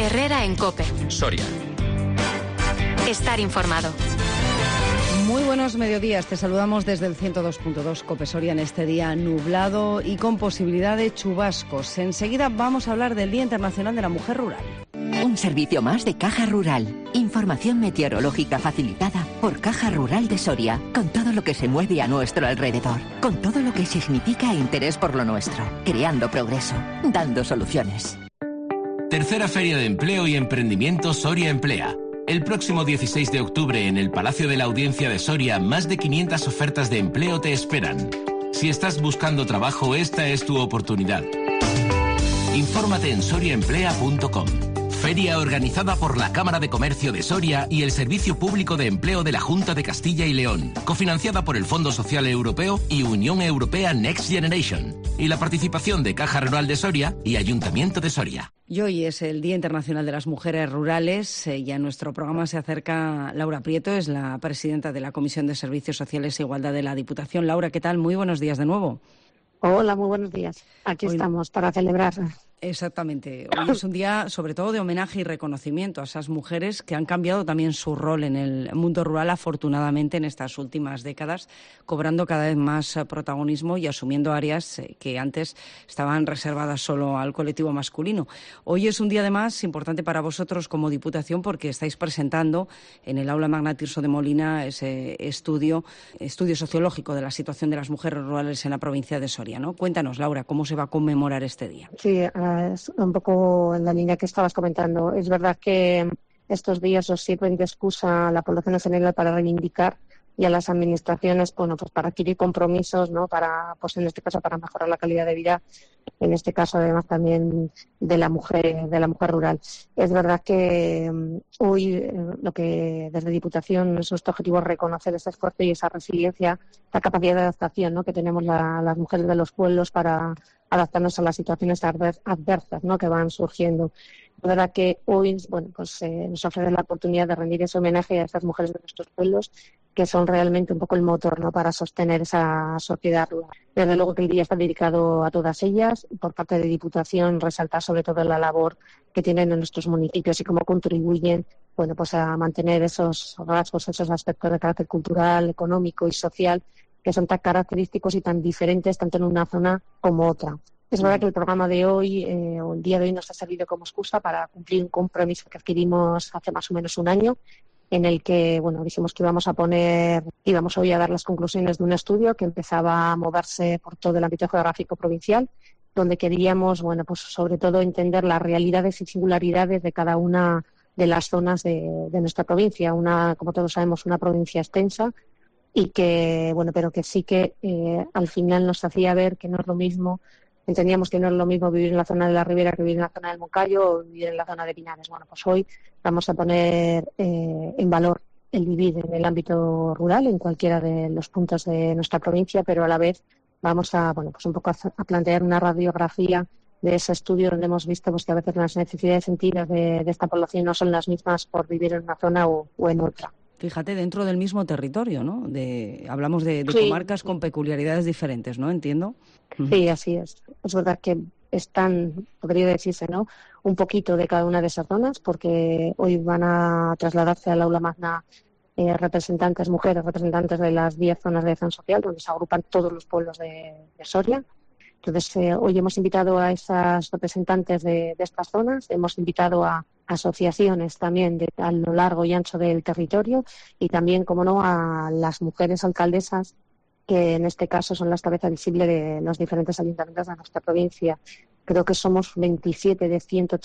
Herrera en COPE. Soria. Estar informado. Muy buenos mediodías, te saludamos desde el 102.2 COPE Soria en este día nublado y con posibilidad de chubascos. Enseguida vamos a hablar del Día Internacional de la Mujer Rural. Un servicio más de Caja Rural. Información meteorológica facilitada por Caja Rural de Soria, con todo lo que se mueve a nuestro alrededor, con todo lo que significa interés por lo nuestro, creando progreso, dando soluciones. Tercera Feria de Empleo y Emprendimiento Soria Emplea. El próximo 16 de octubre en el Palacio de la Audiencia de Soria, más de 500 ofertas de empleo te esperan. Si estás buscando trabajo, esta es tu oportunidad. Infórmate en soriaemplea.com. Feria organizada por la Cámara de Comercio de Soria y el Servicio Público de Empleo de la Junta de Castilla y León, cofinanciada por el Fondo Social Europeo y Unión Europea Next Generation, y la participación de Caja Rural de Soria y Ayuntamiento de Soria. Y hoy es el Día Internacional de las Mujeres Rurales y a nuestro programa se acerca Laura Prieto, es la presidenta de la Comisión de Servicios Sociales e Igualdad de la Diputación. Laura, ¿qué tal? Muy buenos días de nuevo. Hola, muy buenos días. Aquí estamos para celebrar. Exactamente. Hoy es un día sobre todo de homenaje y reconocimiento a esas mujeres que han cambiado también su rol en el mundo rural, afortunadamente, en estas últimas décadas, cobrando cada vez más protagonismo y asumiendo áreas que antes estaban reservadas solo al colectivo masculino. Hoy es un día además importante para vosotros como Diputación porque estáis presentando en el Aula Magna Tirso de Molina ese estudio sociológico de la situación de las mujeres rurales en la provincia de Soria, ¿no? Cuéntanos, Laura, ¿cómo se va a conmemorar este día? Sí, es un poco en la línea que estabas comentando. Es verdad que estos días os sirven de excusa a la población en general para reivindicar y a las administraciones, bueno, pues para adquirir compromisos, ¿no? Para, pues en este caso, para mejorar la calidad de vida, en este caso además también de la mujer rural. Es verdad que hoy lo que desde Diputación es nuestro objetivo es reconocer ese esfuerzo y esa resiliencia, la capacidad de adaptación, ¿no? Que tenemos las mujeres de los pueblos para adaptarnos a las situaciones adversas, ¿no? Que van surgiendo. Es verdad que hoy, bueno, pues nos ofrece la oportunidad de rendir ese homenaje a estas mujeres de nuestros pueblos que son realmente un poco el motor, ¿no? Para sostener esa sociedad rural. Desde luego que el día está dedicado a todas ellas. Por parte de Diputación resaltar sobre todo la labor que tienen en nuestros municipios y cómo contribuyen, bueno, pues a mantener esos rasgos, esos aspectos de carácter cultural, económico y social que son tan característicos y tan diferentes tanto en una zona como otra. Es verdad que el programa de hoy, o el día de hoy, nos ha servido como excusa para cumplir un compromiso que adquirimos hace más o menos un año, en el que, bueno, dijimos que íbamos hoy a dar las conclusiones de un estudio que empezaba a moverse por todo el ámbito geográfico provincial, donde queríamos, bueno, pues sobre todo entender las realidades y singularidades de cada una de las zonas de nuestra provincia. Como todos sabemos, una provincia extensa y que, bueno, pero que sí que al final nos hacía ver que no es lo mismo. Entendíamos que no es lo mismo vivir en la zona de la Ribera que vivir en la zona del Moncayo o vivir en la zona de Pinares. Bueno, pues hoy vamos a poner en valor el vivir en el ámbito rural, en cualquiera de los puntos de nuestra provincia, pero a la vez vamos a, bueno, pues un poco a plantear una radiografía de ese estudio donde hemos visto pues que a veces las necesidades sentidas de esta población no son las mismas por vivir en una zona o en otra. Fíjate, dentro del mismo territorio, ¿no? Hablamos de sí, comarcas con peculiaridades diferentes, ¿no? Entiendo. Sí, así es. Es verdad que están, podría decirse, ¿no? Un poquito de cada una de esas zonas, porque hoy van a trasladarse al aula magna mujeres representantes de las 10 zonas de acción social, donde se agrupan todos los pueblos de Soria. Entonces, hoy hemos invitado a esas representantes de estas zonas, hemos invitado a asociaciones también a lo largo y ancho del territorio y también, como no, a las mujeres alcaldesas, que en este caso son las cabezas visibles de los diferentes ayuntamientos de nuestra provincia. Creo que somos 27 de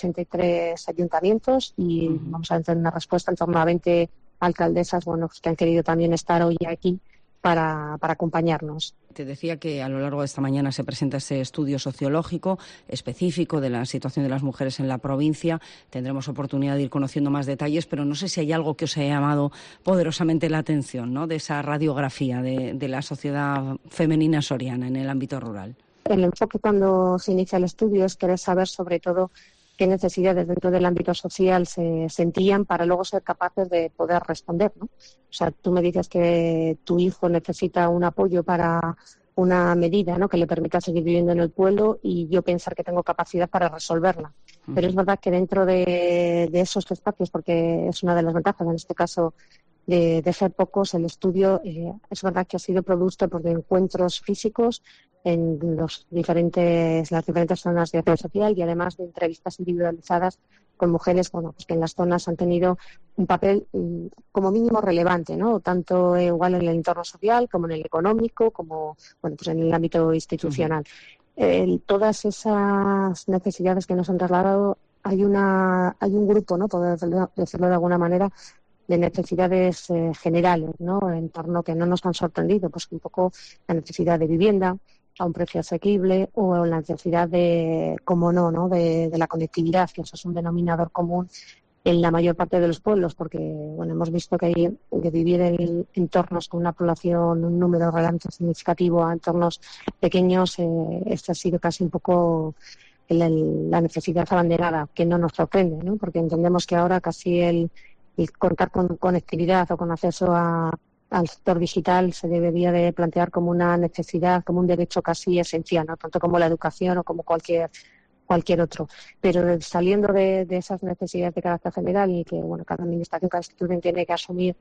183 ayuntamientos y vamos a tener una respuesta en torno a 20 alcaldesas, bueno, pues que han querido también estar hoy aquí para acompañarnos. Te decía que a lo largo de esta mañana se presenta ese estudio sociológico específico de la situación de las mujeres en la provincia. Tendremos oportunidad de ir conociendo más detalles, pero no sé si hay algo que os haya llamado poderosamente la atención, ¿no? De esa radiografía de la sociedad femenina soriana en el ámbito rural. El enfoque cuando se inicia el estudio es querer saber sobre todo qué necesidades dentro del ámbito social se sentían para luego ser capaces de poder responder, ¿no? O sea, tú me dices que tu hijo necesita un apoyo para una medida, ¿no?, que le permita seguir viviendo en el pueblo y yo pensar que tengo capacidad para resolverla. Pero es verdad que dentro de esos espacios, porque es una de las ventajas en este caso de ser pocos, el estudio es verdad que ha sido producto de encuentros físicos en las diferentes zonas de acción social y además de entrevistas individualizadas con mujeres pues que en las zonas han tenido un papel como mínimo relevante, ¿no? Tanto igual en el entorno social como en el económico, como pues en el ámbito institucional. Todas esas necesidades que nos han trasladado, hay un grupo, ¿no? Por decirlo de alguna manera, de necesidades generales, ¿no? En torno que no nos han sorprendido, pues un poco la necesidad de vivienda a un precio asequible o la necesidad de, como no, de la conectividad, que eso es un denominador común en la mayor parte de los pueblos, porque hemos visto que vivir en entornos con una población, un número realmente significativo a entornos pequeños, esta ha sido casi un poco la necesidad abanderada, que no nos sorprende, ¿no? Porque entendemos que ahora casi el contar con conectividad o con acceso al sector digital se debería de plantear como una necesidad, como un derecho casi esencial, ¿no? Tanto como la educación o como cualquier otro. Pero saliendo de esas necesidades de carácter general y que cada administración, cada institución tiene que asumir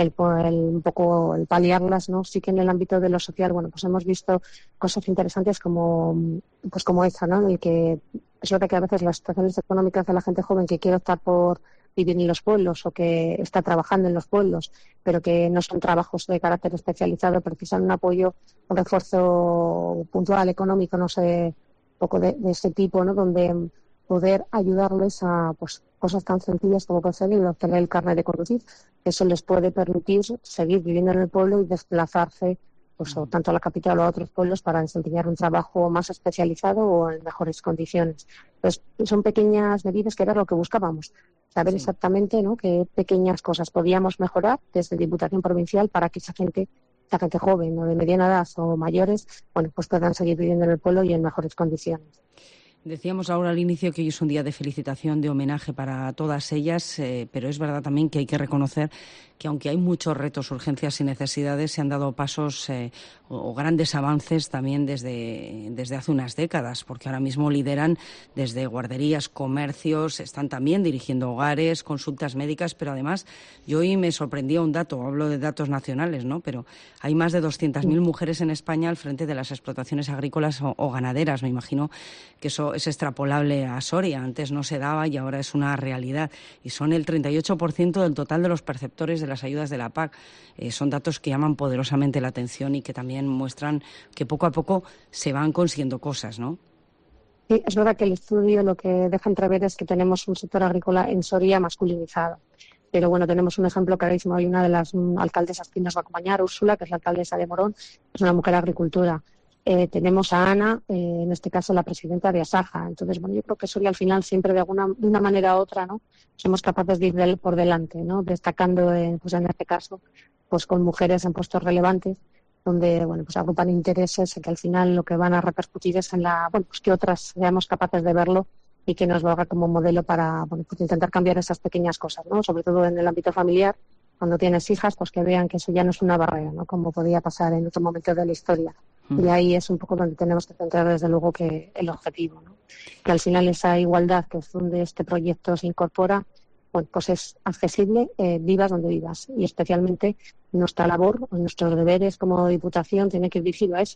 un poco el paliarlas, ¿no? Sí que en el ámbito de lo social, pues hemos visto cosas interesantes como esta, ¿no? En el que es verdad que a veces las situaciones económicas de la gente joven que quiere optar por vivir en los pueblos o que está trabajando en los pueblos, pero que no son trabajos de carácter especializado, precisan un apoyo, un refuerzo puntual económico, no sé, un poco de ese tipo, ¿no? Donde poder ayudarles a cosas tan sencillas como conseguir obtener el carnet de conducir. Eso les puede permitir seguir viviendo en el pueblo y desplazarse o tanto a la capital o a otros pueblos para desempeñar un trabajo más especializado o en mejores condiciones. Entonces, son pequeñas medidas que era lo que buscábamos, saber exactamente, ¿no?, qué pequeñas cosas podíamos mejorar desde Diputación Provincial para que esa gente joven o de mediana edad o mayores, pues puedan seguir viviendo en el pueblo y en mejores condiciones. Decíamos ahora al inicio que hoy es un día de felicitación, de homenaje para todas ellas, pero es verdad también que hay que reconocer que aunque hay muchos retos, urgencias y necesidades, se han dado pasos o grandes avances también desde hace unas décadas, porque ahora mismo lideran desde guarderías, comercios, están también dirigiendo hogares, consultas médicas, pero además yo hoy me sorprendía un dato, hablo de datos nacionales, ¿no? Pero hay más de 200.000 mujeres en España al frente de las explotaciones agrícolas o ganaderas. Me imagino que eso es extrapolable a Soria. Antes no se daba y ahora es una realidad. Y son el 38% del total de los perceptores de las ayudas de la PAC. Son datos que llaman poderosamente la atención y que también muestran que poco a poco se van consiguiendo cosas, ¿no? Sí, es verdad que el estudio lo que deja entrever es que tenemos un sector agrícola en Soria masculinizado. Pero tenemos un ejemplo clarísimo. Hay una de las alcaldesas que nos va a acompañar, Úrsula, que es la alcaldesa de Morón, es una mujer agricultura. Tenemos a Ana, en este caso la presidenta de Asaja. Entonces, yo creo que Soria al final siempre de una manera u otra, ¿no?, somos capaces de ir por delante, ¿no?, destacando en este caso con mujeres en puestos relevantes donde agrupan intereses que al final lo que van a repercutir es en que otras seamos capaces de verlo y que nos valga como modelo para intentar cambiar esas pequeñas cosas, ¿no?, sobre todo en el ámbito familiar. Cuando tienes hijas, que vean que eso ya no es una barrera, ¿no?, como podía pasar en otro momento de la historia. Y ahí es un poco donde tenemos que centrar, desde luego, que el objetivo, ¿no?, que al final esa igualdad, que es donde este proyecto se incorpora, es accesible, vivas donde vivas. Y especialmente nuestra labor, nuestros deberes como Diputación tiene que ir dirigido a eso.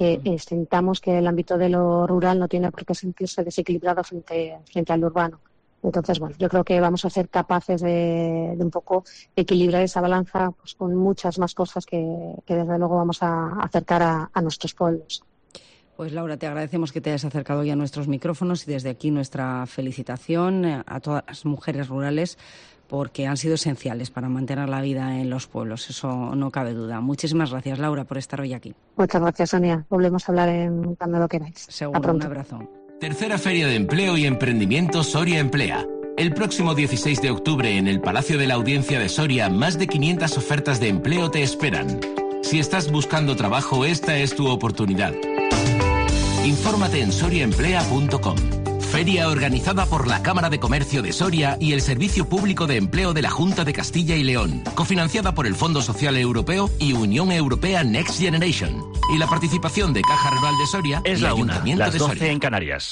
Sintamos que el ámbito de lo rural no tiene por qué sentirse desequilibrado frente al urbano. Entonces, yo creo que vamos a ser capaces de un poco equilibrar esa balanza con muchas más cosas que desde luego vamos a acercar a nuestros pueblos. Pues Laura, te agradecemos que te hayas acercado hoy a nuestros micrófonos y desde aquí nuestra felicitación a todas las mujeres rurales porque han sido esenciales para mantener la vida en los pueblos, eso no cabe duda. Muchísimas gracias, Laura, por estar hoy aquí. Muchas gracias, Sonia. Volvemos a hablar cuando lo queráis. Seguro, un abrazo. Tercera Feria de Empleo y Emprendimiento Soria Emplea. El próximo 16 de octubre en el Palacio de la Audiencia de Soria, más de 500 ofertas de empleo te esperan. Si estás buscando trabajo, esta es tu oportunidad. Infórmate en soriaemplea.com. Feria organizada por la Cámara de Comercio de Soria y el Servicio Público de Empleo de la Junta de Castilla y León, cofinanciada por el Fondo Social Europeo y Unión Europea Next Generation. Y la participación de Caja Rural de Soria es y la Ayuntamiento las de 12 Soria. en Canarias.